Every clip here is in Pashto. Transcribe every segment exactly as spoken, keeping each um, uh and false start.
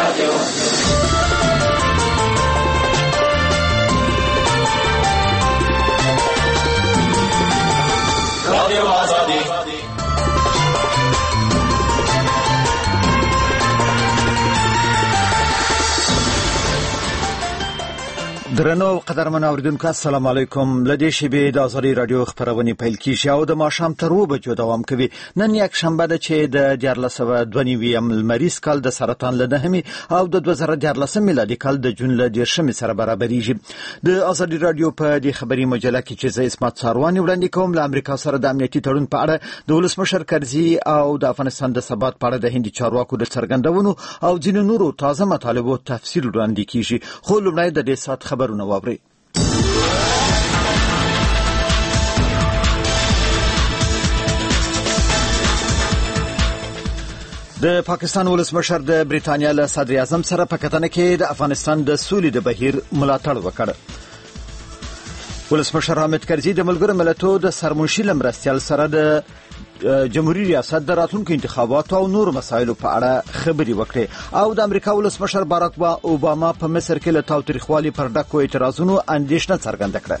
رادیو رادیو آزادی درنو قدرمن اوریدونکو السلام علیکم. لدې شیبې د آزادي رادیو خبرونه پیل کیږي او د ماښام تر اوه بجو دوام کوي. نن یک شنبه ده چې د دیارلس سوه دوه نوي لمریز کال د سرطان له نهمې او د دوه زره دیارلسم میلادي کال د جون له دیرشمې سره برابرېږي. د آزادي رادیو په دې خبري مجله کې چې زه اسمت ساروانی وړاندې کوم له امریکا سره د امنیتي تړون په اړه د ولسمشر کرزي او د افغانستان د ثبات په اړه د هندي چارواکو د څرګندونو او ځینو نورو تازه مطالبو تفصیل وړاندې کیږي. خو لومړی د دې سات خبرونه واورئ. د پاکستان ولسمشر د بریتانیا له صدر اعظم سره په کتنه کې د افغانستان د سولې د بهیر ملاتړ وکړ. ولسمشر حامد کرزي د ملګرو ملتونو د سرمنشي لمرستیال سره د جمهوریت ریاست د راتلونکو انتخاباتو او نور مسایلو په اړه خبري وکړي او د امریکا ولسمشر باراک اوباما په مصر کې له تاوتریخوالي پر ډکو اعتراضونو اندېښنه څرګنده کړه.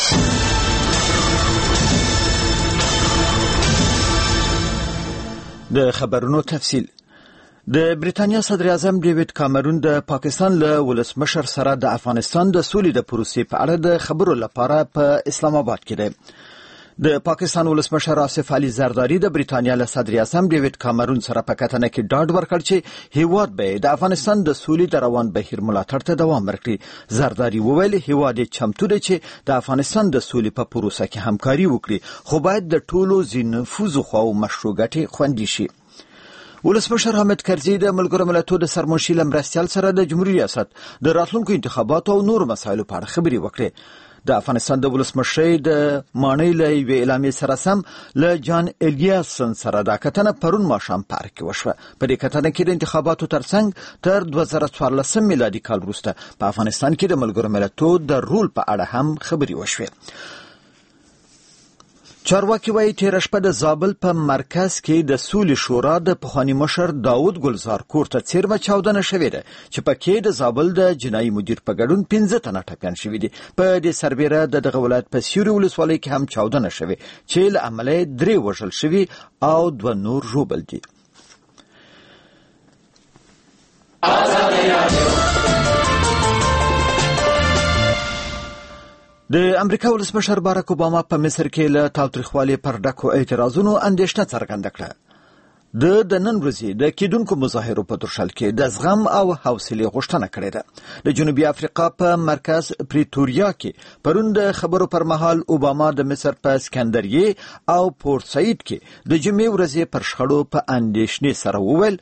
د خبرونو تفصیل. د بریتانیا صدر اعظم ډیوډ کامرون د پاکستان له ولسمشر سره د افغانستان د سولې د پروسې په اړه د خبرو لپاره په اسلام آباد کې دی. د پاکستان ولسمشر آصف علي زرداری د بریتانیا له صدر اعظم ډیوډ کامرون سره په کتنه کې ډاډ ورکړ چې هیواد به د افغانستان د سولې د روان بهیر ملاتړ ته دوام ورکړي. زرداری وویل هیواد چمتو دی چې د افغانستان د سولې په پروسه کې همکاري وکړي، خو باید د ټولو ځینفوزو خواو مشروع ګټې خوندي شي. ولسمشر حامد کرزي د ملګرو ملتونو د سرمنشي لمرستیال سره د جمهوریت ریاست د راتلونکو انتخاباتو او نور مسایلو په اړه خبري وکړي. د افغانستان د ولسمشر د مانۍ له یوې اعلامیې سره سم له جان الیاسن سره د کتنه پرون ماښام پارک کې وشوه. په دې کتنه کې د انتخاباتو ترڅنګ تر دوه زره څوارلسم میلادي کال وروسته په افغانستان کې د ملګرو ملتونو د رول په اړه هم خبري وشوه. چارواکي وايي تېره شپه د زابل په مرکز کې د سولې شورا د پخواني مشر داود ګلزار کور ته څیرمه چاودنه شوې ده چې پکې د زابل د جنایي مدیر په ګډون پنځه تنه ټپیان شوي دي. په دې سربیره د دغه ولایت په سیوري ولسوالۍ کې هم چاودنه شوې چې له امله درې وژل شوي او دوه نور ژوبل دي. د امریکا ولسمشر باراک اوباما په مصر کې له تاوتریخوالي پر ډکو اعتراضونو اندېښنه څرګنده کړه. د د نن ورځې د کېدونکو مظاهرو په ترشل کې د زغم او حوصلې غوښتنه کړې ده. د جنوبي افریقا په مرکز پریتوریا کې پرون د خبرو پر مهال اوباما د مصر په اسکندریه او پورت سعید کې د جمعې ورځې پر شخړو په اندېښنې سره وویل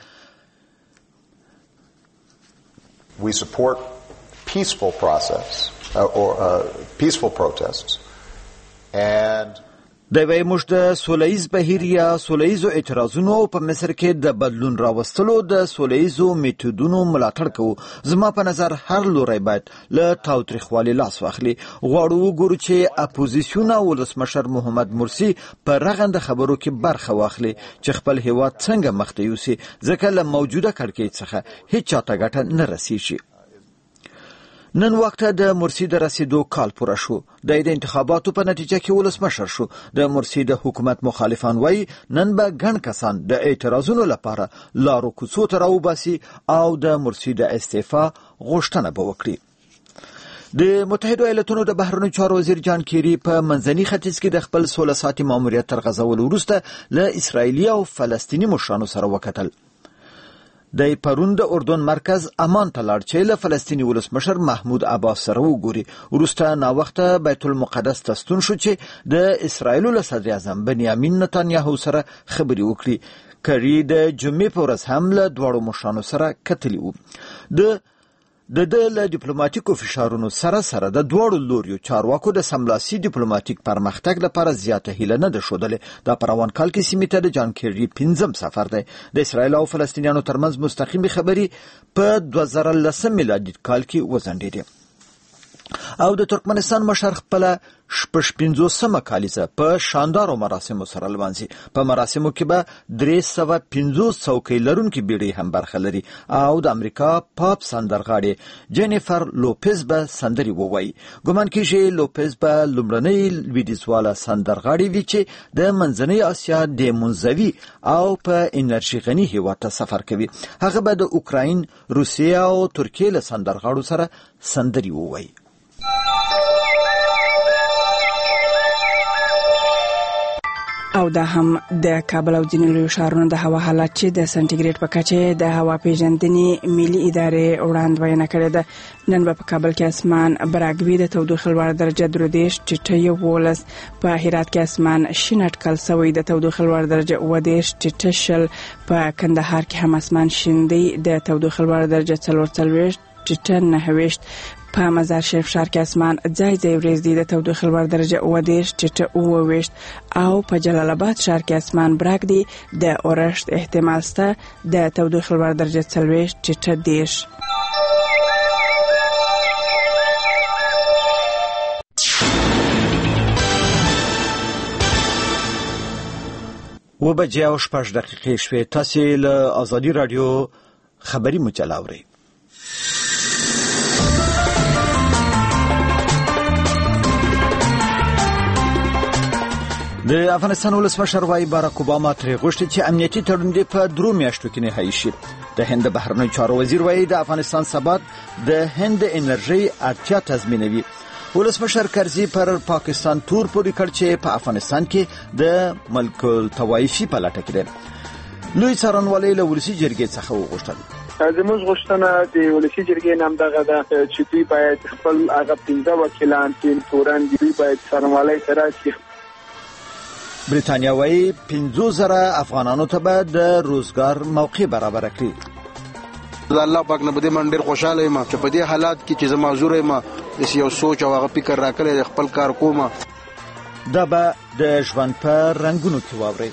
We support peaceful process Uh, or uh, peaceful protests and د وی موږ د سولهییز بهیر یا سولهییزو اعتراضونو په مصر کې د بدلون راوستلو د سولهییزو میتودونو ملاتړ کوو. زما په نظر هر لوري باید له تاوتریخوالي لاس واخلي. غواړو وګورو چې اپوزیسیون او ولسمشر محمد مرسی په رغند خبرو کې برخه واخلي چې خپل هیواد څنګه مخته یوسي، ځکه له موجوده کړکېچ څخه هیڅ چاته ګټه نه رسیږي. نن وخت د مرسی د رسیدو کال پوره شو. د انتخاباتو په نتیجه کې ولسمشر شو. د مرسی د حکومت مخالفان وایي نن به ګڼ کسان د اعتراضونو لپاره لارو کوڅو ته راوباسي او د مرسی د استعفا غوښتنه به وکړي. د متحده ایالاتونو د بهرنیو چارو وزیر جان کیری په منځني ختیځ کې د خپل سوله ساتي ماموریت تر غځولو وروسته له اسرایلی او فلسطینی مشرانو سره وکتل. د پرون د اردن مرکز امان ته لاړ چې له فلسطینی ولسمشر محمود عباس سره وګوري. وروسته ناوخته بیت المقدس ته ستون شو چې د اسرایل له صدر اعظم بنیامین نتانیاهو سره خبري وکړي. کری د جمعې په ورځ هم له دواړو مشرانو سره کتلی وو. د د د له ډیپلوماټیکو فشارونو سره سره د دواړو لوریو چارواکو د سملاسي ډیپلوماټیک پرمختګ لپاره زیاته هیله نه ده ښودلې. دا په روان کال کې سیمې ته د جان کیری پنځم سفر دی. د اسرایل او فلسطینیانو ترمنځ مستقیمې خبرې په دوه زره لسم میلادي کال کې وځنډېدې. او د ترکمنستان مشر خپل شپږ پنځوسمه کالیزه په شاندارو مراسمو سره لمانځي. په مراسمو کې به درې سوه پنځوس څوکۍ لرونکي بیړۍ هم برخه لري او د امریکا پاپ سندرغاړې جینیفر لوپز به سندرې ووایي. ګمان کېږي لوپز به لومړنۍ لویدیځواله سندرغاړې وي چې د منځنۍ اسیا د منځوي او په انرژي غني هېواد ته سفر کوي. هغه به د اوکراین، روسیې او ترکیې له سندرغاړو سره سندرې ووایي. او دا هم د کابل او ځینو لویو ښارونو د هوا حالات چې د سنټیګریډ په کچه د هوا پیژندنې ملي ادارې وړاندوینه کړې ده. نن به په کابل کې اسمان براګوي د تودوخې لوړه درجه درې دېرش ټیټه یولس، په هرات کې اسمان شین اټکل سوی د تودوخې لوړه درجه اووه دېرش ټیټه شل، په کندهار کې هم اسمان شین دی د تودوخې لوړه درجه څلور څلوېښت ټیټه نهه ویشت، په مزار شریف ښار کې اسمان ځای ځای وریځ دی د تودوخې لوړه درجه اووه دېرش ټیټه اووه ویشت، او په جلال آباد ښار کې اسمان براګ دی د اورښت احتمال شته د تودوخې لوړه درجه څلوېښت ټیټه دېرش. و بجې او شپږ دقیقې شوې. تاسې له ازادي راډیو خبري مجله اورئ. د افغانستان ولسمشر وايي باراک اوباما ترې غوښتي چې امنیتي تړون دې په درو میاشتو کې نهایي شي. د هند بهرنیو چارو وزیر وايي د افغانستان ثبات د هند انرژي اړتیا تضمینوي. ولسمشر کرزي پر پاکستان تور پورې کړ چې په افغانستان کې د ملک الطوایفي په لټه کې دی. لوی څارنوالۍ له ولسي جرګې څخه وغوښتل زموږ غوښتنه د ولسي جرګې نام دغه ده چې دوی باید خپل هغه پنځه وکیلان چې تورن دوی باید څارنوالۍ سره شي. بریتانیا وايي پنځه زره افغانانو ته به د روزګار موقع برابر کړي. الله پاک نه بده من ډیر خوشاله یم چې په دې حالات کې چې زما زور یم د یو سوچ او هغه فکر راکړی خپل کار کوم. دا به د ژوند په رنگونو کې واوري.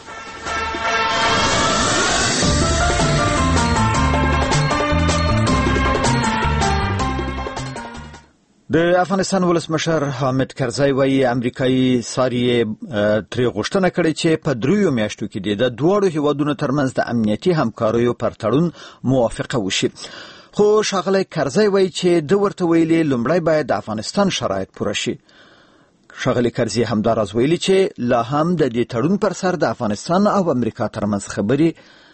د افغانستان ولسمشر حامد کرزی وايي امریکایي ساري ترې غوښتنه کړې چې په دریو میاشتو کې د دواړو هیوادونو ترمنځ د امنیتي همکاریو پر تړون موافقه وشي. خو ښاغلی کرزی وايي چې د ورته ویلي لومړی باید د افغانستان شرایط پوره شي. ښاغلی کرزي همداراز ویلي چې لا هم د دې تړون پر سر د افغانستان او امریکا ترمنځ خبرې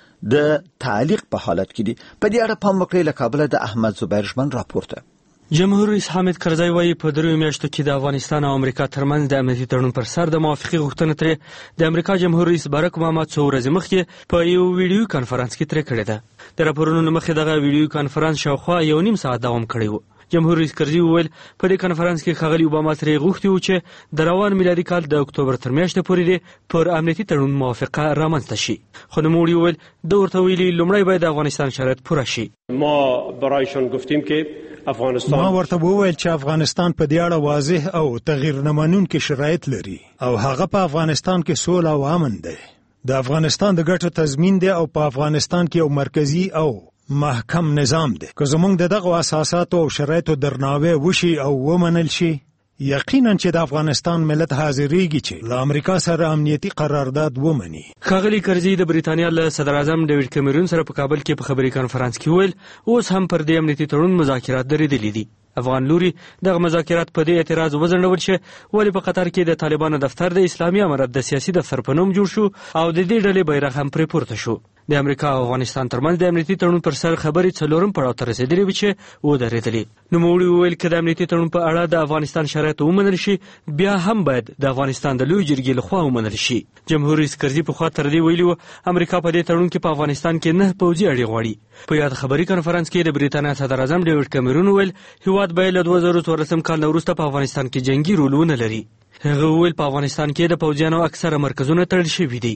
د تعلیق په حالت کې دي. په دې اړه پام وکړئ. له کابله د احمد زبیر ژمن راپورته. جمهور رئیس حامد کرزی وايي په دریو میاشتو کې د افغانستان او امریکا ترمنځ د امنیتي تړون پر سر د موافقې غوښتنه ترې د امریکا جمهور رئیس باراک اوباما څو ورځې مخکې په یو ویډیو کانفرنس کې ترې کړې ده. د راپورونو مخې دغه ویډیو کانفرنس شاوخوا یو نیم ساعت دوام کړی و. جمهور رئیس کرزي وویل په دې کانفرنس کې ښاغلي اوباما ترې غوښتي و چې د روان میلادي کال د اکتوبر تر میاشتې پورې پر امنیتي تړون موافقه رامنځته شي. خو نوموړي وویل د ورته ویلي لومړی باید د افغانستان شرایط پوره شي. ما برایشان گفتیم که افغانستان ما ورته وویل چې افغانستان په دې اړه واضح او تغییر نه منونکي شرایط لري او هغه په افغانستان کې سوله او امن دی. د افغانستان د ګټو تضمین دی او په افغانستان کې یو مرکزی او محکم نظام دی. که زموږ د دغه اساساتو او شرایطو درناوی وشي او ومنل شي، یقینا چې د افغانستان ملت حاضرېږي چې له امریکا سره امنیتي قرارداد ومني. ښاغلي کرزي د بریتانیا له صدر اعظم ډیوډ کیمرون سره په کابل کې په خبري کانفرنس کې ویل اوس هم پر دې امنیتي تړون مذاکرات درېدلي دي. افغان لوري دغه مذاکرات په دې اعتراض وځنډول چې ولې په قطر کې د طالبانو دفتر د اسلامي امارت د سیاسي دفتر په نوم جوړ شو او د دې ډلې بیرغ هم پرې پورته شو. د امریکا او افغانستان ترمنځ د امنیتي تړون پر سر خبرې څلورم پړاو ته رسېدلې وې چې ودرېدلې. نوموړي وویل که د امنیتي تړون په اړه د افغانستان شرایط ومنل شي بیا هم باید د افغانستان د لوی جرګې لخوا ومنل شي. جمهور رئیس کرزي پخوا تر دې ویلي و امریکا په دې تړون کې په افغانستان کې نه پوځي اړې غواړي. په یاد خبري کانفرنس کې د بریتانیا صدر اعظم ډیوډ کیمرون ویل هیواد باید له دوه زره څوارلسم کال نه وروسته په افغانستان کې جنگي رول ونه لري. هغه وویل په افغانستان کې د پوځیانو اکثره مرکزونه تړل شوي دي.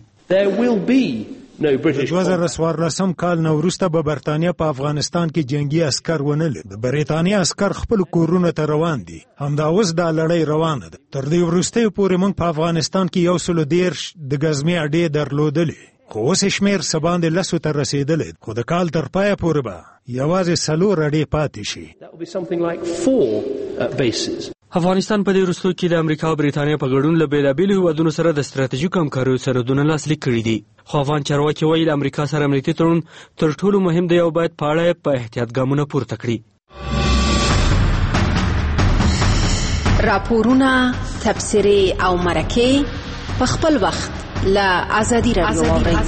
د دوه زره څوارلسم کال نه وروسته به برتانیا په افغانستان کې جنگي عسکر ونه لري. د برتانیا عسکر خپل کورونه ته روان دي. همدا اوس دا لړۍ روانه ده. تر دې وروسته پورې موږ په افغانستان کې یو سل دېرش د ګزمې اډې درلودلې. خو اوس شمیر سباندې لسو ته رسیدلی، خو د کال تر پایه پورې به یوازې څلور اډې پاتې شي. افغانستان په دې وروستیو کې د امریکا او بریتانیا په ګډون له بېلابېلو هیوادونو سره د ستراتیژیکو همکاریو سندونه لاسلیک کړي دي. خو افغان چارواکي وایي له امریکا سره امنیتي تړون تر ټولو مهم دی او باید په اړه په احتیاط ګامونه پورته کړي. راپورونه، تبصرې او مرکې په خپل وخت له ازادي راډیو واورئ.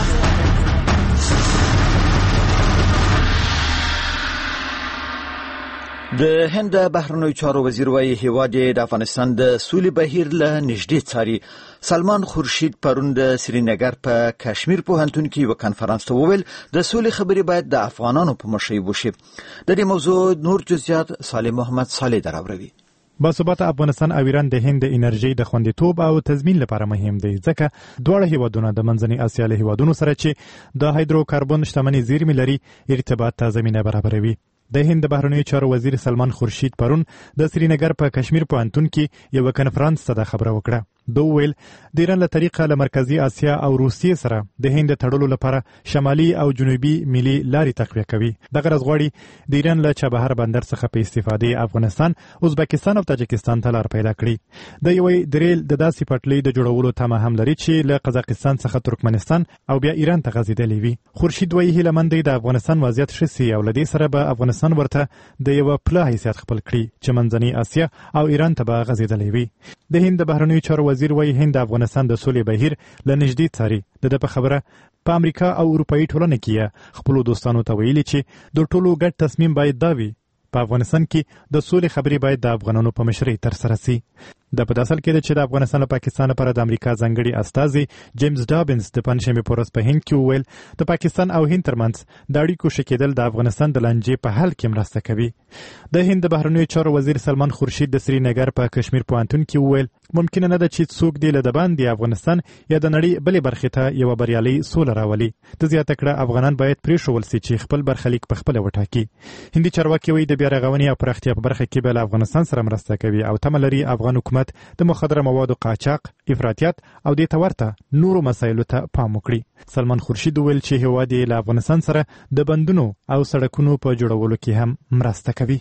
د هند بهرنیو چارو وزیر وايي هیواد د افغانستان د سولې بهیر له نږدې څاري. سلمان خورشید پرون د سرینگر په کشمیر پوهنتون کې یو کانفرنس ته وویل د سولې خبرې باید د افغانانو په مشرۍ وشي. د دې موضوع نور جزئیات صالح محمد صالح دراوروي. باثباته افغانستان او ایران د هند د انرژي د خوندیتوب او تضمین لپاره مهم دي، ځکه دواړه هیوادونه د منځنۍ اسیا له هیوادونو سره چې د هایدروکاربن شتمنۍ زیرمې لري ارتباط ته زمینه برابروي. د هند بهرنیو چارو وزیر سلمان خورشید پرون د سرینگر په کشمیر پوهنتون کې یو کانفرنس ته خبره وکړه. دوی ویل د ایران له طریقه له مرکزی اسیا او روسیې سره د هند تړلو لپاره شمالي او جنوبي ملي لارې تقویه کوي. دغه غوړي د ایران له چابهار بندر څخه په استفادې افغانستان، ازبکستان او تاجکستان ته لار پیدا کړي. د یوې دریل د داسې پټلۍ د جوړولو تمه هم لري چې له قزاقستان څخه ترکمنستان او بیا ایران ته غځېدلې وي. خورشید وایي هیله مند دی د افغانستان وضعیت ښه سي او له دې سره به افغانستان ورته د یو پله حیثیت خپل کړي چې منځنۍ اسیا او ایران ته به غځېدلې وي. د هند بهرنیو چارو وزیر وایي هند د افغانستان د سولې بهیر له نږدې څاري. د ده په خبره په امریکا او اروپایي ټولنه کې خپل دوستانو ته ویلي چې د ټولو ګډ تصمیم باید دا وي په افغانستان کې د سولې خبرې باید د افغانانو په مشرۍ ترسره سي. د په داسل کې چې د افغانستان او پاکستان لپاره د امریکا ځانګړي استازي جیمز ډابنز د پنځمې په ورځ په هند کې وویل د پاکستان او هند ترمنځ د اړیکو ښه کېدل د افغانستان د لانجې په حل کې مرسته کوي. د هند بهرنیو چارو وزیر سلمان خورشید د سرینگر په کشمیر پوهنتون کې وویل ممکن نه ده چې څوک دی له دباندې افغانستان یا د نړۍ بلې برخې ته یو بریالي سوله راولي. د زیاته کړه افغانان باید پرېښول سي چې خپل برخلیک په خپل وټاکي. هندي چارواکي وایي د بیا رغونې او پراختیا په برخه کې به له افغانستان سره مرسته کوي او تمه لري افغان حکومت د مخدره موادو قاچاق، افراطیت او د تورته نورو مسایلو ته پام وکړي. سلمان خورشید ویل چې هیواد یې له افغانستان سره د بندونو او سړکونو په جوړولو کې هم مرسته کوي.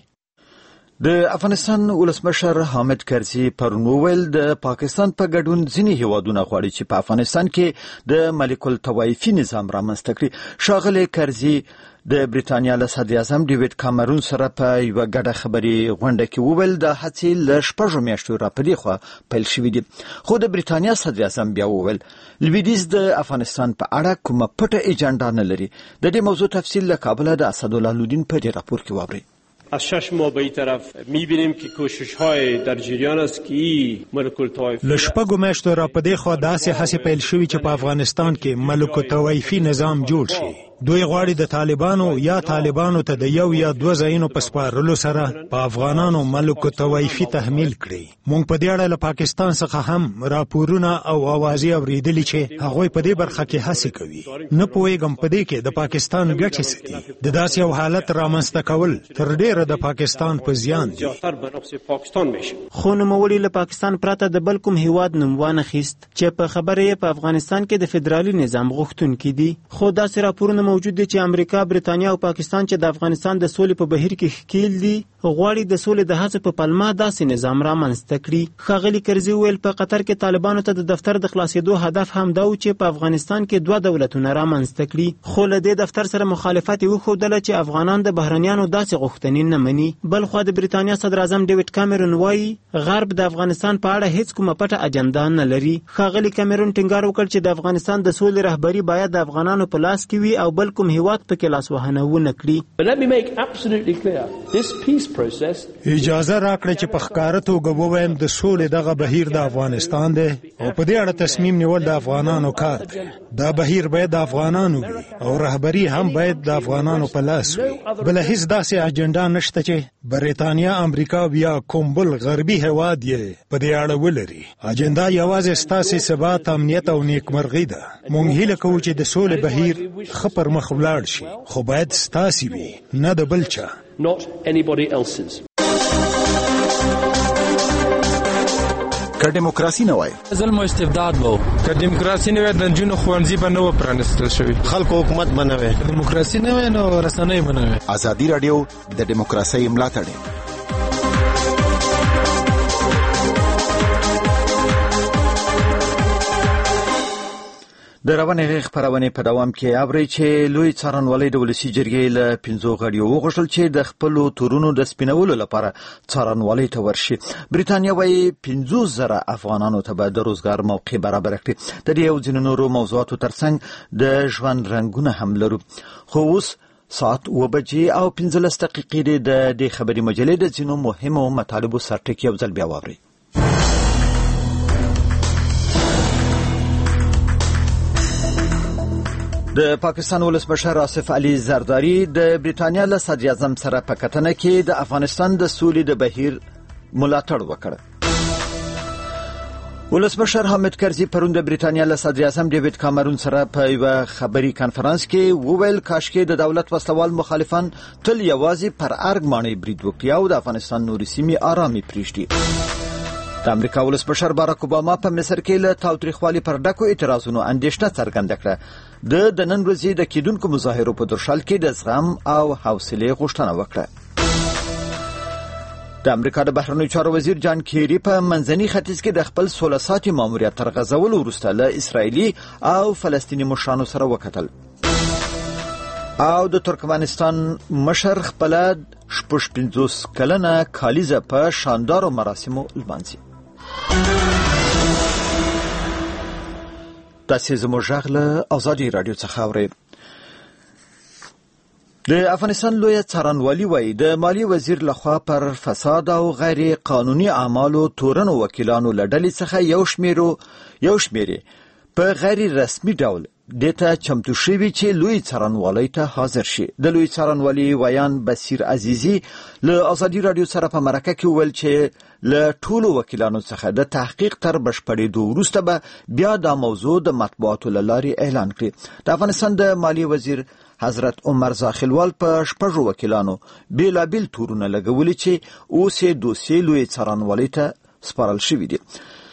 د افغانستان ولسمشر حامد کرزي پرون وویل د پاکستان په ګډون ځینې هیوادونه غواړي چې په افغانستان کې د ملک الطوایفي نظام رامنځته کړي. ښاغلی کرزي د بریتانیا له صدر اعظم ډیوډ کامرون سره په یوه ګډه خبري غونډه کې وویل د هڅې له شپږو میاشتو راپدې خوا پیل شوي دي. خو د بریتانیا صدر اعظم بیا وویل لویدیځ د افغانستان په اړه کومه پټه اجنډا نه لري. د دې موضوع تفصیل له کابل د اسدالله لودین په دې راپور کې واورئ. از شش ماه به این طرف می‌بینیم که کوشش‌های در جریان است که ملک الطوایفی لشپږو میاشتو را په دې خوا داسې هڅې پیل شوي چې په افغانستان کې ملک الطوایفي نظام جوړ شي. دوی غواړي د طالبانو یا طالبانو ته د یو یا دوه ځایونو په سپارلو سره په افغانانو ملک الطوایفي تحمیل کړي. موږ په دې اړه له پاکستان څخه هم راپورونه او اوازې اورېدلې چې هغوی په دې برخه کې هڅې کوي. نه پوهېږم په دې کې د پاکستان ګټې څه دي. د داسې یو حالت رامنځته کول تر ډېره د پاکستان په زیان دي. خو نوموړي له پاکستان پرته د بل کوم هیواد نوم وانخیست چې په خبره یې په افغانستان کې د فدرالي نظام غوښتونکي دي. خو داسې راپورونه موجود دي چې امریکا، بریتانیا او پاکستان چې د افغانستان د سولې په بهیر کې ښکیل دي غواړي د سولې د هڅو په پلمه داسې نظام رامنځته کړي. ښاغلي کرزي وویل په قطر کې طالبانو ته د دفتر د خلاصېدو هدف هم دا و چې په افغانستان کې دوه دولتونه رامنځته کړي. خو له دې دفتر سره مخالفت یې وښودله چې افغانان د بهرنیانو داسې غوښتنې نه مني. بل خوا د بریتانیا صدر اعظم ډیوډ کامرون وایي غرب د افغانستان په اړه هیڅ کومه پټه اجنډا نه لري. ښاغلي کامرون ټینګار وکړ چې د افغانستان د سولې رهبري باید د افغانانو په لاس کې وي او بل کوم هیواد پکې لاسوهنه ونه کړي. اجازه راکړئ چې په ښکاره توګه ووایم د سولې دغه بهیر د افغانستان دی او په دې اړه تصمیم نیول د افغانانو کار دی. دا بهیر باید د افغانانو وي او رهبري هم باید د افغانانو په لاس وي. بله هیڅ داسې اجنډا نشته چې بریتانیا، امریکا یا کوم بل غربي هیواد یې په دې اړه ولري. اجنډا یوازې ستاسې ثبات، امنیت او نیکمرغي ده. موږ هیله کوو چې د سولې بهیر ښه پر مخ ولاړ شي، خو باید ستاسې وي، نه د بل چا. که دیموکراسي نه وای ظلم او استبداد وو، که دیموکراسي نه وای د نجونو ښوونځي به نه و پرانیستل شوي، خلکو حکومت به نه وای، دیموکراسي نه وای نو رسنۍ به نه وای. ازادي راډیو د دیموکراسۍ ملاتړ. د روانې خبرونه په دوام کې اوري چې لوی څارنوالۍ د ولسی جرګې له پنځو غړیو وغوښتل چې د خپل تورونو د سپینولو لپاره څارنوالۍ ته ورشي. بریتانیا وايي پنځه زره افغانانو ته به د روزګار موقع برابر کړي. د دې او ځینو نورو موضوعاتو ترڅنګ د ژوند رنگونه هم لرو. خو اوس ساعت و بجې او پنځلس دقیقې د دې خبري مجلې د ځینو مهمو مطالبو سرټکی یو ځل بیا واوري. د پاکستان ولسمشر آصف علي زرداری د بریتانیا له صدر اعظم سره په کتنه کې د افغانستان د سولې د بهیر ملاتړ وکړ. ولسمشر حامد کرزي پرون د بریتانیا له صدر اعظم ډیوډ کامرون سره په یو خبري کانفرنس کې وویل کاشکې د دولت وسلوال مخالفان تل یوازې پر ارګ باندې برید وکړي او د افغانستان نورې سیمې آرامي پرېږدي. د امریکا ولسمشر باراک اوباما په مصر کې له تاوتریخوالي پر ډکو اعتراضونو اندېښنه څرګنده کړه. د د نن ورځې د کېدونکو مظاهرو په درشل کې د زغم او حوصلې غوښتنه وکړه. د امریکا د بهرنیو چارو وزیر جان کیری په منځني ختیځ کې د خپل سوله ساتي ماموریت تر غځولو وروسته له اسرایلي او فلسطیني مشرانو سره وکتل. او د ترکمنستان مشر خپل شپږ پنځوس کلنه کالیزه په شاندارو مراسمو لمانځي. تاسې زموږ غږ له ازادي راډیو څخه اورئ. د افغانستان لوی څارنوالي وایي د مالیې وزیر لخوا پر فساد او غیر قانوني اعمالو تورنو وکیلانو له ډلې څخه یو شمیرو یو شمیرې په غیر رسمي ډول دته چمتو شوی چې لوی څارنوالۍ ته حاضر شي. د لوی څارنوالۍ ویان بصیر عزیزی له ازادي راډیو سره په مرکه کې ویل چې له ټولو وکیلانو څخه د تحقیق تر بشپړېدو وروسته به بیا دا موضوع د مطبوعاتو له لارې اعلان کړي. د افغانستان د مالیې وزیر حضرت عمر زاخیلوال په شپږو وکیلانو بیلابیل تورونه لګولي چې اوس یې دوسیې لوی څارنوالۍ ته سپارل شوي دي.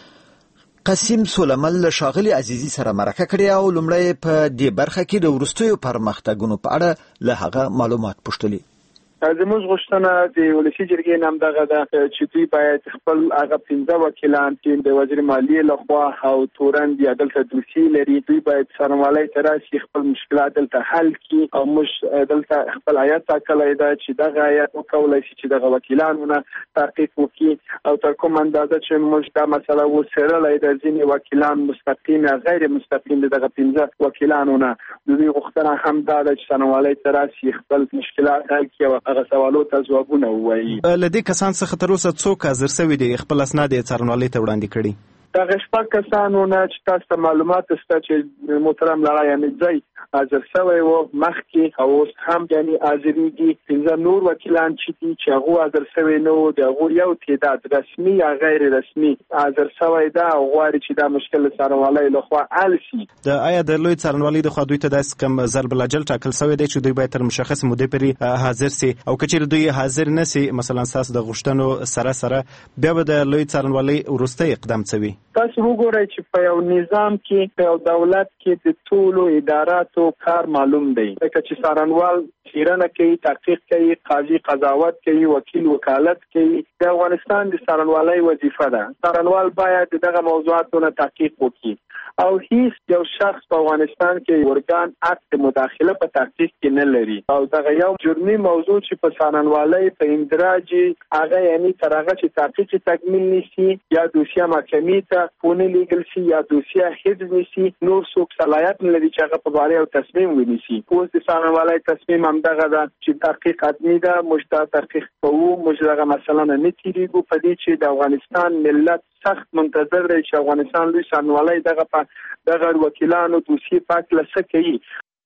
قاسم سولمل له ښاغلي عزیزي سره مرکه کړې او لومړی په دې برخه کې د وروستیو پرمختګونو په اړه له هغه معلومات پوښتلي. زموږ غوښتنه د ولسی جرګې نام دغه ده چې دوی باید خپل هغه پنځه وکیلان چې د وزیر مالیې لخوا او تورن دی دلته دوسیې لري دوی باید څارنوالۍ ته راشي خپل مشکلات دلته حل کړي او موږ دلته خپل هیات ټاکلی ده چې دغه هیات وکولی شي چې دغه وکیلانونه تحقیق وکړي او تر کوم اندازه چې موږ دا مسله وڅېړلی ده ځینې وکیلان مستقیم یا غیر مستقیم دغه پنځه وکیلانونه د دوی غوښتنه هم دا ده چې څارنوالۍ ته راشي خپل مشکلات حل کړي او هغه سوالو ته ځوابونه ووایي. له دې کسان څخه تر اوسه څوک حاضر شوي دي خپل اسناد یې څارنوالۍ ته وړاندې کړي؟ دغه شپږ کسانو نه چې تاسو ته معلومات شته چې محترم لغړی امیرزی حاضر شوی و مخکې او اوس هم یعنی حاضرېږي. پنځه نور وکیلان چې دي چې هغو حاضر شوی نه و د هغو یو تعداد رسمي یا غیر رسمي حاضر شوی ده او غواړي چې دا مشکل د څارنوالۍ لخوا حل شي. د آیا د لوی څارنوالۍ د خوا دوی ته داسې کوم ضرب الاجل ټاکل شوی دی چې دوی باید تر مشخص مودې پورې حاضر سي او که چیرې دوی حاضر نه سي مثلا ستاسو د غوښتنو سره سره بیا به د لوی څارنوالۍ وروستی اقدام څه وي؟ تاسو وګورئ چې په یو نظام کې په یو دولت کې د ټولو اداراتو کار معلوم دی. لکه چې څارنوال څېړنه کوي، تحقیق کوي، قاضي قضاوت کوي، وکیل وکالت کوي. د افغانستان د څارنوالۍ وظیفه ده. څارنوال باید دغه موضوعاتو نه تحقیق وکړي او هیڅ یو شخص په افغانستان کې ورګان حق د مداخله په تحقیق کې نه لري او دغه یو جرمي موضوع چې په څارنوالۍ په اندراج هغه یعنی تر هغه چې تحقیق تکمیل نشي یا دوسیه محکمې ته پونه لیږل شي یا دوسیه حفظ نشي نور څوک صلاحیت نه لري چې هغه په باره یو تصمیم ونیسي. اوس د څارنوالۍ تصمیم همدغه ده چې تحقیق حتمي ده. موږ دا تحقیق کوو. موږ دغه مسله نه نه تېرېږو په دې چې د افغانستان ملت سخت منتظر دی چې افغانستان لوی څارنوالۍ دغه په دغه وکیلانو دوسیې په هکله څه کوي.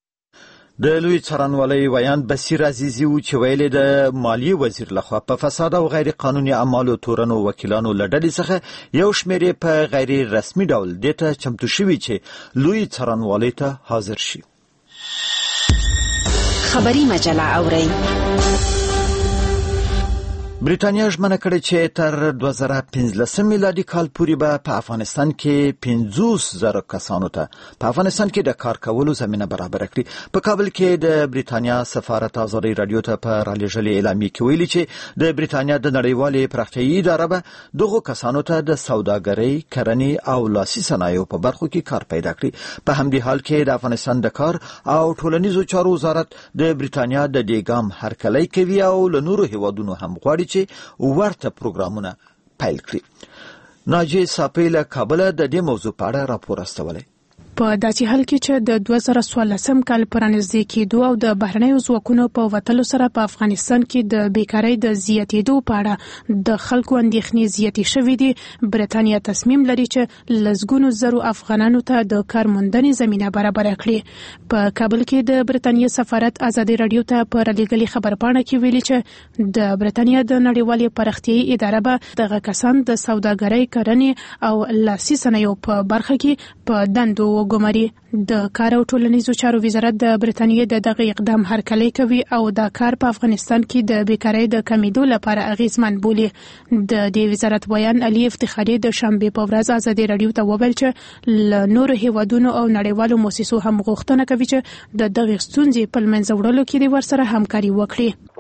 د لوی څارنوالۍ ویان بصیر عزیزي و چې ویلې د مالیې وزیر لخوا په فساد او غیر قانوني اعمالو تورنو وکیلانو له ډلې څخه یو شمېر په غیر رسمي ډول دې ته چمتو شوي چې لوی څارنوالۍ ته حاضر شي. خبري مجله اورئ. بریټانیا ژمنه کړې چې تر دوه زره پنځلسم میلادي کال پورې به په افغانستان کې پنځوس زره کسانو ته په افغانستان کې د کار کولو زمینه برابر کړي. په کابل کې د بریټانیا سفارت ازادي رادیو ته په رالیږلې اعلامیه کې ویلي چې د بریټانیا د نړیوالې پراختیایي اداره به دغو کسانو ته د سوداګرۍ، کرنې او لاسي صنایعو په برخو کې کار پیدا کړي. په همدې حال کې د افغانستان د کار او ټولنیزو چارو وزارت د بریټانیا د دېګام هرکلی کوي او له نورو هیوادونو هم غواړي چې ورته پروګرامونه پیل کړي. ناجی صافی له کابل د دې موضوع په اړه راپور استولی. په داسې حال کې چې د دوه زره څوارلسم کال پرانیزي کېدو او د بهرنیو ځواکونو په وتلو سره په افغانستان کې د بیکارۍ د زیاتېدو په اړه د خلکو اندېښنې زیاتې شوې دي، بریټانیا تصمیم لري چې لسګونو زرو افغانانو ته د کار موندنې زمینه برابره کړي. په کابل کې د بریټانیا سفارت ازادي رادیو ته په رالیږلې خبرپاڼه کې ویلي چې د بریټانیا د نړیوالې پراختیایي اداره به دغه کسان د سوداګرۍ، کرنې او لاسي صنایعو په برخه کې په دندو ګماري. د کار او ټولنیزو چارو وزارت د بریټانیا د دغه اقدام هرکلی کوي او دا کار په افغانستان کې د بیکارۍ د کمیدو لپاره اغیزمن بولي. د دې وزارت بیان علي افتخاري د شنبه په ورځ ازادي رادیو ته وویل چې ل نور هیوادونو او نړیوالو مؤسسو هم غوښتنه کوي چې د دغه ستونزې په منځ وړلو کې د ورسره همکاري وکړي.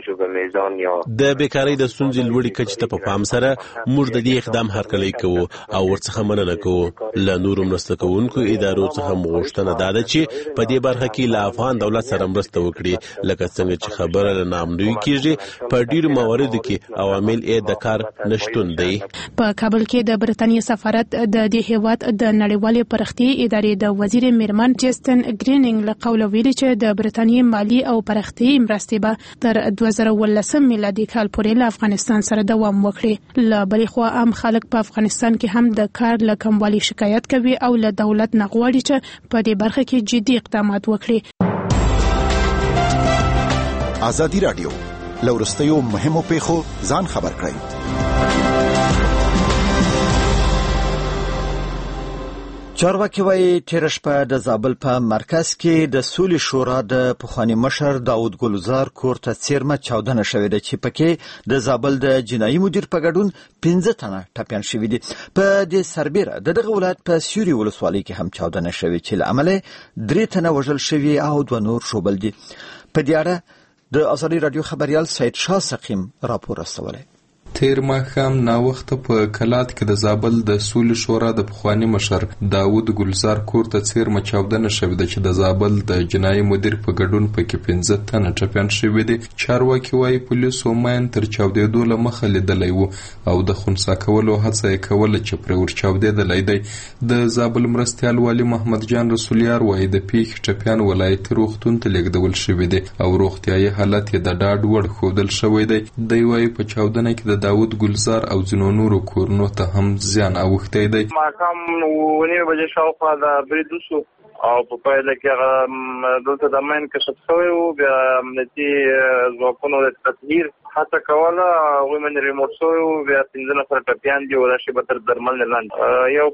د بیکارۍ د ستونزې لوړې کچې ته په پام سره موږ د دې اقدام هرکلی کوو او ورڅخه مننه کوو. له نورو مرسته کوونکو ادارو څخه غوښتنه دا ده چې په دې برخه کې له افغان دولت سره مرسته وکړي، لکه څنګه چې خبره له نامنوي کېږي. په ډیرو مواردو کې عوامل یې د کار نشتون دی. په کابل کې د بریټانیا سفارت د دې هیواد د نړیوالې پراختیایي ادارې د وزیر میرمن جیسټن ګرینینګ له قوله ویلي چې د بریټانیا مالی او پراختیایي مرستې به تر دوه زره اوولسم میلادي کال پورې له افغانستان سره دوام وکړي. له بلې خوا عام خلک په افغانستان کې هم د کار له کموالي شکایت کوي او له دولت نه غواړي چې په دې برخه کې جدي اقدامات وکړي. ازادي رادیو لورستیو مهمو پیښو ځان خبر کړئ. چارواکي وايي تیر شپه د زابل په مرکز کې د سولې شورا د پخوانی مشر داود ګلزار کور ته څیرمه چاودنه شوې ده چې پکې د زابل د جنایي مدیر په ګډون پنځه تنه ټپیان شوي دي. په دې سربیره د دغه ولایت په سیوري ولسوالۍ کې هم چاودنه شوې چې له امله درې تنه وژل شوي او دوه نور ژوبل دي. په دې اړه د ازادي رادیو خبريال سید شاه سقیم راپور استولی. تیر ماښام ناوخته په کلات کې د زابل د سولې شورا د پخوانی مشر داود ګلزار کور ته څیرمه چاودنه شوې ده چې د زابل د جنایي مدیر په ګډون پکې پنځه تنه ټپیان شوي دي. چارواکي وايي پولیسو ماین تر چاودېدو له مخه لیدلی و او د خنثی کولو هڅه یې کوله چې پرې ور چاودېدلی دی. د زابل مرستیال والي محمد جان رسولیار وايي د پیښې ټپیان ولایتي روغتون ته لیږدول شوي دي او روغتیایي حالت یې د ډاډ وړ ښودل شوی دی. دی وايي په چاودنه کې د داود ګلزار او ځینو نورو کورونو ته هم زیان اوښتی دی. ماښام اوه نیمې بجې شاوخوا د برید وشو او په پایله کې هغه دلته د ماین کشف شوی و. بیا امنیتي ځواکونو د تطهیر هڅه کوله، هغوی باندې ریموټ شوی و. بیا پنځه نفره ټپیان دي او دا شی به تر درملنې لاندې. یو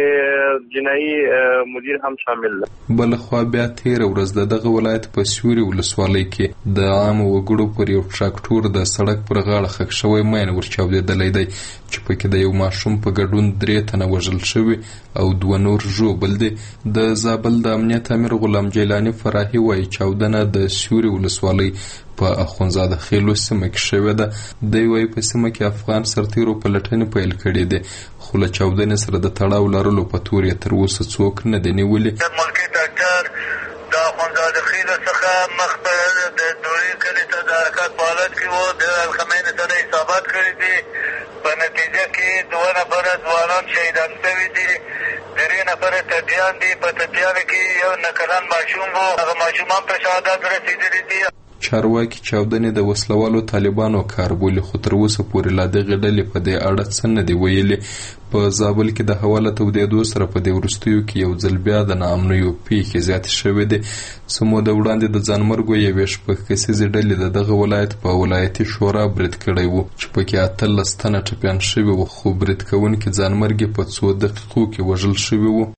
پکې جنایي مدیر هم شامل دی. بلخوا بیا تېره ورځ د دغه ولایت په سیوري ولسوالۍ کې د عامو وګړو پر یو ټراکټور د سړک پر غاړه ښخ شوی ماین ور چاودېدلی دی چې پکې د یو ماشوم په ګډون درې تنه وژل شوي او دوه نور ژوبل دي. د زابل د امنیت امیر غلام جیلانی فراحي وايي چاودنه د سیوري ولسوالۍ په اخونزاده خیلو سیمه کې شوې ده. دی وايي په سیمه کې افغان سرتیرو پلټنې پیل کړې دي خو له چاودنې سره د تړاو لرلو په تور یې تر اوسه څوک نه دي نیولي. ملکي ډاکټر د اخونزاده خیلو څخه مخ په د دوري کلي ته د حرکت په حالت کې و. د الخمینې سره حسابات کړي دي. په نتیجه کې دوه نفره ځوانان شهیدان شوي دي، درې نفره ټپیان دي. په ټپیانو کې یو نه کلن ماشوم و، هغه ماشوم هم په شهادت رسېدلی دي. چارواکي چاودنې د وسلوالو طالبانو کار بولي خو تر اوسه پورې لا دغې ډلې په دې اړه څه نه دي ویلي. په زابل کې د هوا له تودېدو سره په دې وروستیو کې یو ځل بیا د ناامنیو پیښې زیاتې شوې دي. څه موده وړاندې د ځانمرګو یوې شپږ کسیزې ډلې د دغه ولایت په ولایتي شورا برید کړی و چې پکې اتلس تنه ټپیان شوي وو خو برید کوونکي ځانمرګي په څو دقیقو کې وژل شوي وو.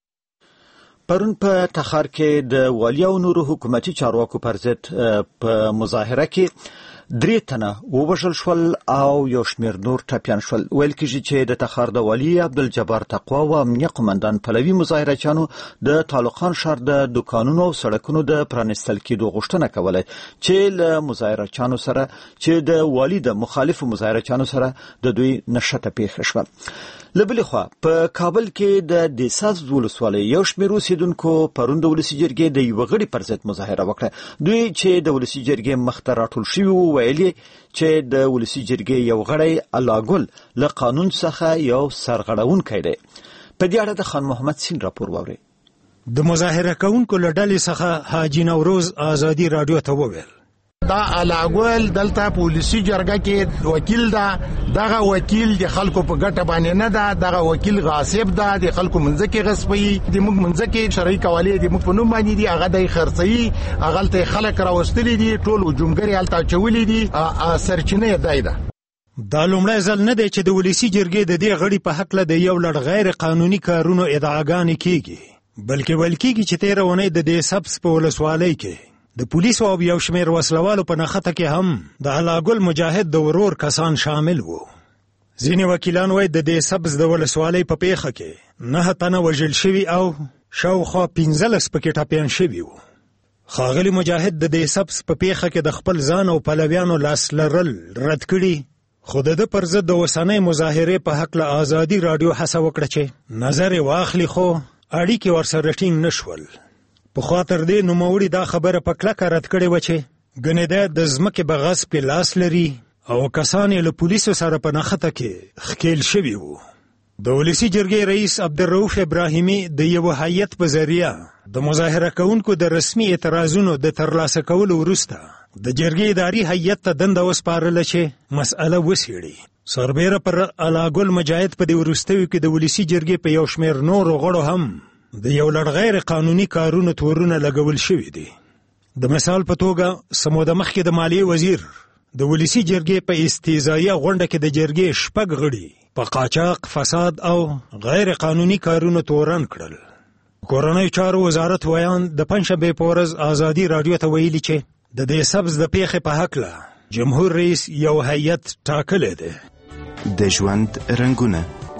پرون په تخار کې د والي او نورو حکومتي چارواکو پر ضد په مظاهره کې درې تنه ووژل شول او یو شمېر نور ټپیان شول. ویل کېږي چې د تخار د والي عبدالجبار تقوا او امنیه قمندان پلوي مظاهرچیانو د طالقان ښار د دوکانونو او سړکونو د پرانیستل کېدو غوښتنه کوله چې له مظاهرچیانو سره چې د والي د مخالفو مظاهرچیانو سره د دوی نښته پیښه شوه. له بلې خوا په کابل کې د دیساز ولسوالۍ یو شمېر اوسېدونکو پرون د ولسي جرګې د یوه غړي پر ضد مظاهره وکړه. دوی چې د ولسي جرګې مخته راټول شوي وو ویلي چې د ولسي جرګې یو غړی الله ګل له قانون څخه یو سرغړونکی دی. په دې اړه د خان محمد سین راپور واورئ. د مظاهره کوونکو له ډلې څخه حاجي نوروز آزادي راډیو ته وویل دا علاګول دلته پولیسي جرګه کې وکیل ده، دغه وکیل د خلکو په ګټه باندې نه ده، دغه وکیل غاصب ده، د خلکو منځکه غصبي، د موږ منځکه شرعي کوالی د موږ په نوم باندې دي، هغه د خرڅي، هغه ته خلک راوستلي دي، ټول جمهوریت الته چولې دي، سرچینه دی ده. دا لومړی ځل نه دی چې د ولسي جرګې د دې غړي په حق له د یو لړ غیر قانوني کارونو ادعاګانې کیږي، بلکې ویل کېږي چې تېره اونۍ د دې سبز په ولسوالۍ کې د پولیسو او یو شمېر وسلوالو په نښته کې هم د الله ګل مجاهد د ورور کسان شامل وو. ځینې وکیلان وایي د دې سبز د ولسوالۍ په پیښه کې نه تنه وژل شوي او شاوخوا پنځلس پکې ټپیان شوي وو. ښاغلي مجاهد د دې سبز په پیښه کې د خپل ځان او پلویانو لاس لرل رد کړي، خو د ده پر ضد د اوسنۍ مظاهرې په هکله آزادي راډیو هڅه وکړه چې نظر یې واخلي، خو اړیکې ورسره ټینګ نه شول. په خاطر دې نوموړي دا خبره په کلکه رد کړې وه چې ګنې دی د ځمکې په غصب کې لاس لري او کسان یې له پولیسو سره په نښته کې ښکېل شوي وو. د ولسي جرګې رئیس عبدالرؤف ابراهیمي د یوه هیئت په ذریعه د مظاهره کوونکو د رسمي اعتراضونو د ترلاسه کولو وروسته د جرګې اداري هیئت ته دنده وسپارله چې مسأله وڅېړي. سربیره پر الله ګل مجاهد په دې وروستیو کې د ولسي جرګې په یو شمېر نورو غړو هم د یو لړ غیر قانوني کارونو تورونه لګول شوي دي. د مثال په توګه سموده مخکې د مالیې وزیر د ولسي جرګې په استیزایه غونډه کې د جرګې شپږ غړي په قاچاق، فساد او غیر قانوني کارونو تورن کړل. کورنۍ چارو وزارت ویان د پنجشنبې په ورځ آزادي راډیو ته ویلي چې د دې سبز د پیښې په هکله جمهور رئیس یو هیئت ټاکلی دی. د ژوند رنګونه.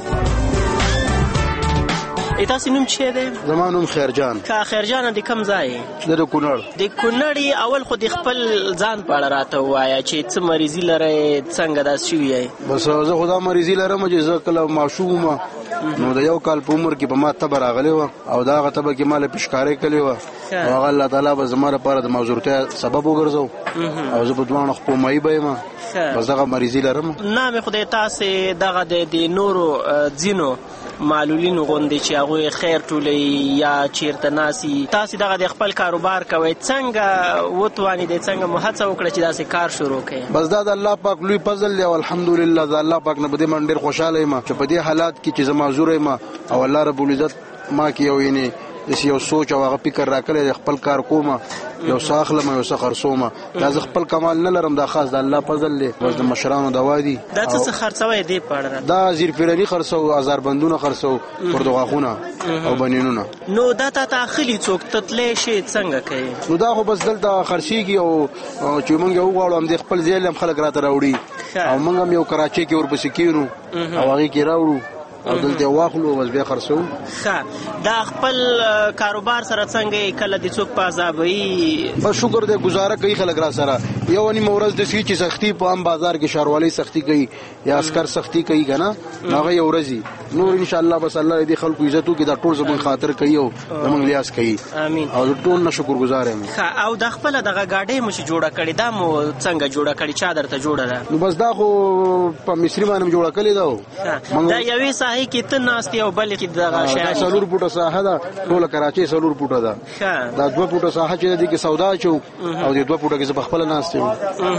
تاسو نوم څه دی؟ زما نوم خیرجان. کا خیرجان د کوم ځای؟ د کونړ. د کونړ اول خو د خپل ځان په اړه راته وایه چې څه مریضي لرئ، څنګه داس شوي یې؟ بس زه خو دا مریضي لرم چې زه کله ماشوم وم نو د یو کال په عمر کې په ما تبه راغلی وه او د هغه تبه کې ما له پشکارۍ کړې وه او هغه الله تعالی به زما لپاره د معذورتیا سبب وګرځو او زه په دواړو خپومایي به یم، بس دغه مریضي لرم. نامې خدای تاسې دغه د نورو ځینو معلولینو غوندې چې هغوی خیر ټولوي یا چیرته ناسي، تاسې دغه د خپل کاروبار کوئ، څنګه وتوانېدئ، څنګه مو هڅه وکړه چې داسې کار شروع کړئ؟ بس دا د الله پاک لوی فضل دی او الحمدلله د الله پاک نه په دې باندې ډېر خوشحاله یم چې په دې حالات کې چې زه معذور یم او الله رب العزت ما کې یو یعنې داسې یو سوچ او هغه فکر راکړی دی خپل کار کوم، یو څه اخلم یو څه خرڅوم. دا زه خپل کمال نه لرم، دا خاص د الله فضل دی، بس د مشرانو دوا دي. دا څه څه خرڅوئ دې په اړه؟ دا زیرفرني خرڅو، ازاربندونه خرڅو، پردغاښونه او بنینونه. نو دا تا ته اخلي څوک، ته تللی شې څنګه کوې؟ نو دا خو بس دلته خرڅېږي او چې موږ یې وغواړو همدې خپل ځای هم خلک راته راوړي او موږ هم یو کراچۍ کې ورپسې کېنو او هغې کې راوړو او دلته واخلو بس بیا خرڅو. ښه، دا خپل کاروبار سره څنګه کله د څوک په عذابوي؟ بس شکر دی، ګزاره کوي خلک را سره. یو نیمه ورځ داسې چې سختي په عام بازار کې ښاروالۍ سختي کوي یا عسکر سختي کوي که نه، هغه یو ورځ نور انشاءالله بس الله دې خلکو عزت وکړي، دا ټول زموږ خاطر کوي او زموږ لیاس کوي. امین. او ټول نه شکرګزار یم. ښه، او د خپله دغه ګاډۍ مو چې جوړه کړې دا مو څنګه جوړه کړې، چا درته جوړه ده؟ نو بس دا خو په مصري باندې جوړه کړې ده. دا یوې ساحې کې ته ناست یې او بلې کې دغه شیان؟ دا څلور فوټه ساحه ده، ټوله کراچۍ څلور فوټه ده. دا دوه فوټه ساحه چې ده دې کې سودا اچو او دې دوه فوټه کې زه په خپله ناست یم.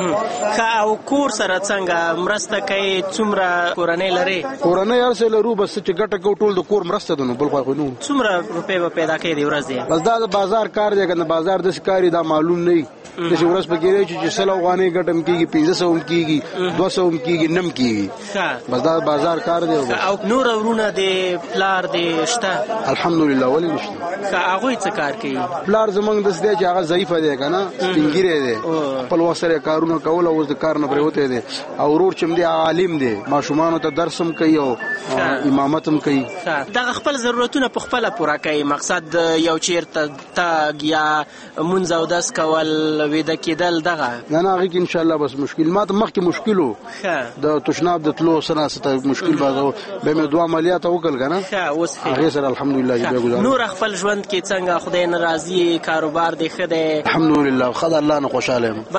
ښه، او کور سره څنګه مرسته کوي؟ څومره کورنۍ لرې؟ کورنۍ هر څه لرو، بس چې ګټه کوو ټول د کور مرسته ده، نو بل خوا خو نه. څومره روپۍ به پیدا کوې د ورځې؟ بس دا د بازار کار دی، که د بازار داسې کار دا معلوم نه وي. داسې ورځ پکې دی چې سل افغانۍ ګټه هم کېږي، پنځه سوه هم کېږي، دوه سوه هم کېږي، نه هم کېږي. بس دا بازار کار دی. او نور ورونه د پلار دې شته؟ الحمدلله، ولې نشته. ښه، هغوی څه کار کوي؟ پلار زموږ داسې دی چې هغه ضعیفه دی که نه، سپین ږیری دی، خپل وخت سره کارونه کول او د کار نه پریوته دي او ورور چې دی عالم دی ماشومان ته درس هم کوي او امامت هم کوي دا خپل ضرورتونه په خپل پوره کوي مقصد یو چیرته تاګ یا منځ او داس کول وېده کېدل دغه نه نه هغه ان شاء الله بس مشکل ما ته مخکې مشکلو د تشناب د تلو سره ست مشکل بازو به مې دوه عملیات وکړل کنه اوس هغه سره الحمدلله چې گزار نور خپل ژوند کې څنګه خدای ناراضي کاروبار دی خدای الحمدلله خدای الله نه خوشاله